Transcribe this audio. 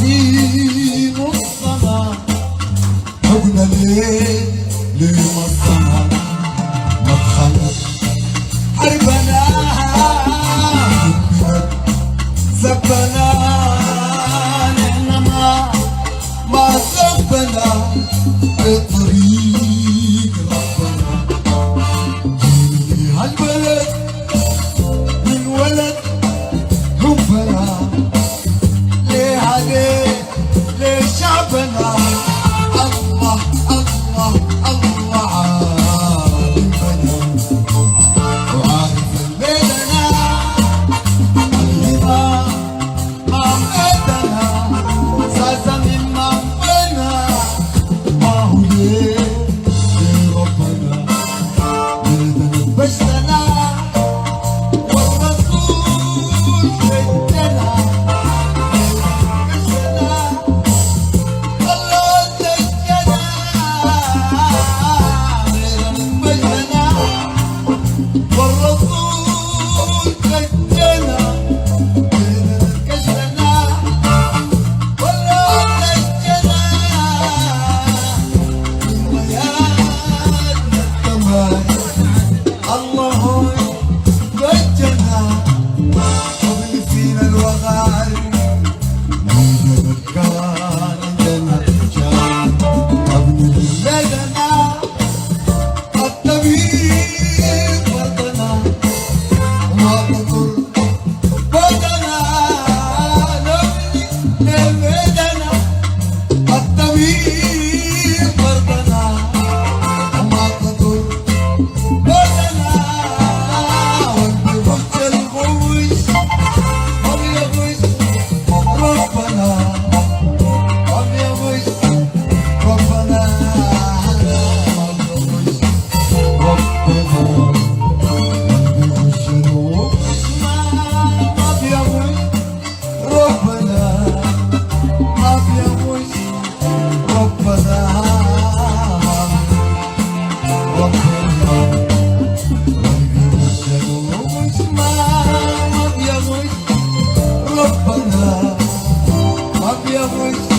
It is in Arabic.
عظيم الصنع حبنا ليه ما الصنع ما اتخلق حربنا زبنا إنما ما زبنا بطريق ربنا جيني هالبلد من ولد حبنا ليه عليه ليه شعبنا الله الله الله عالمنا وعارف الليلنا اللي ما مقدنا ساسا من منفنا ما هو ليه ربنا ليلنا بشتنا والرسول شدنا والرسول كجنا كجنا والله كجنا ويانا كمان الله كجنا قبل فينا الوغاري من كان عندنا رجال قبل بلدنا الطبيب وطنا وما تضر بدنا لبدنا الطبيب وطنا وما تضر بدنا والبوش الغوش وبيغش ربنا وبيغش ربنا ربنا ما بيغش